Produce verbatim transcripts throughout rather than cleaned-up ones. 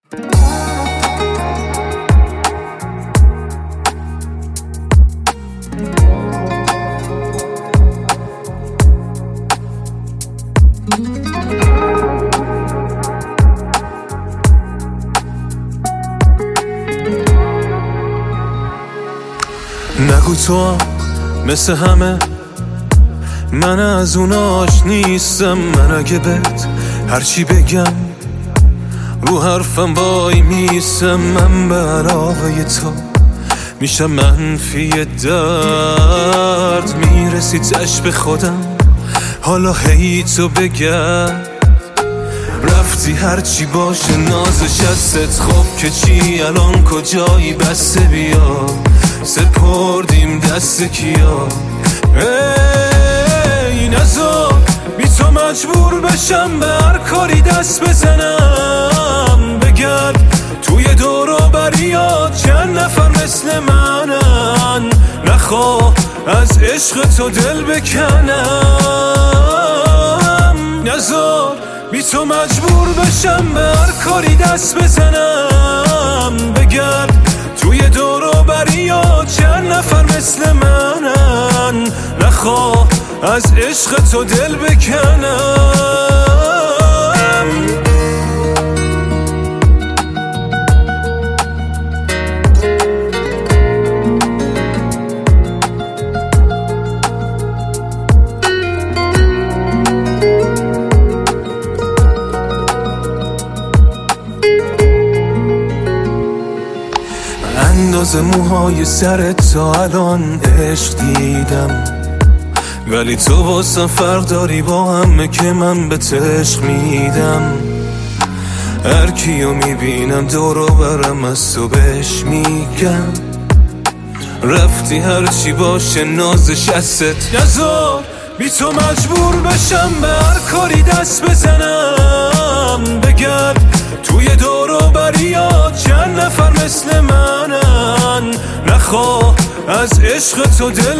نگو تو هم مثل همه، من از اوناش نیستم. من اگه بهت هرچی بگم رو حرفم وای میسم. من به علاوه تو میشم منفی درد، میرسی تش به خودم حالا هی تو بگرد. رفتی هرچی باشه نازش ازت، خب که چی الان کجایی؟ بسته بیا سپردیم دست کیا. ای نزار بی تو مجبور بشم به هر کاری دست بزنم. بگرد توی دور و بریات چند نفر مثل منن، نخواه از عشق تو دل بکنم. نزار بی تو مجبور بشم به هر کاری دست بزنم. بگرد توی دور و بریات چند نفر مثل منن، نخواه از عشق تو دل بکنم. اندازه موهای سرت تا الان عشق دیدم، ولی تو واسه فرق داری با همه که من به عشق میدم. هر کیو میبینم دورو برم از تو بهش میگم. رفتی هرچی باشه نازش ازت، نزار بی تو مجبور بشم به هر کاری دست بزنم. بگرد توی دور و بریات چند نفر مثل منن، نخواه از عشق تو دل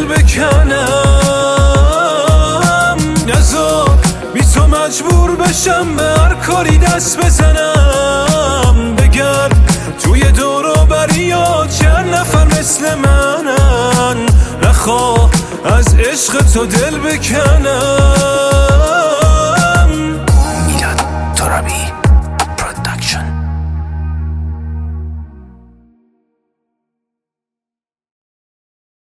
بکنم. نزار بی تو مجبور بشم به هر کاری دست بزنم. بگرد توی دور و بریات چند نفر مثل منن، نخواه از عشق تو دل بکنم.